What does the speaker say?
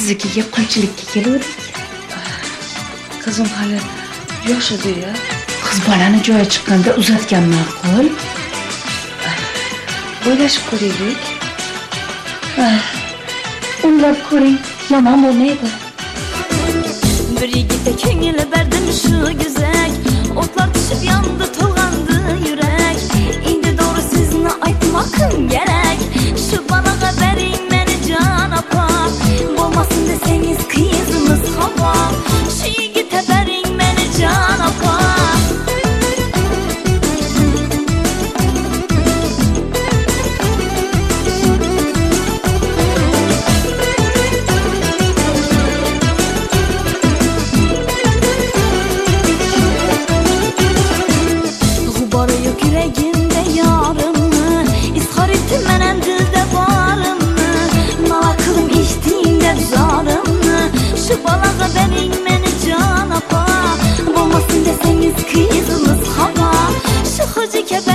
siznikiga qanchalikka keluvdik? Qizim hali yosh edi ya. Qiz bolani joyi chiqqanda uzatgan ma'qul. O'ylashib ko'raylik. O'ylab ko'ring, yomon bo'lmaydi. Bir yigitga ko'ngil berdim shu guzak, o'tlar tushib yondi to'lg'andi yurak. Endi to'g'ri sizni aytmoqim kerak, shu bolaga bering meni jon opa, bo'lmasin desangiz qizimiz havo, shu yigitga bering meni jon opa. Yüreğimde yarımı izhar ettim menen dilde varımı, nala kılım içtiğimde zarımı, şu balaga bering meni can apa, bo'lmasin deseniz kızımız hava, şu hıcıke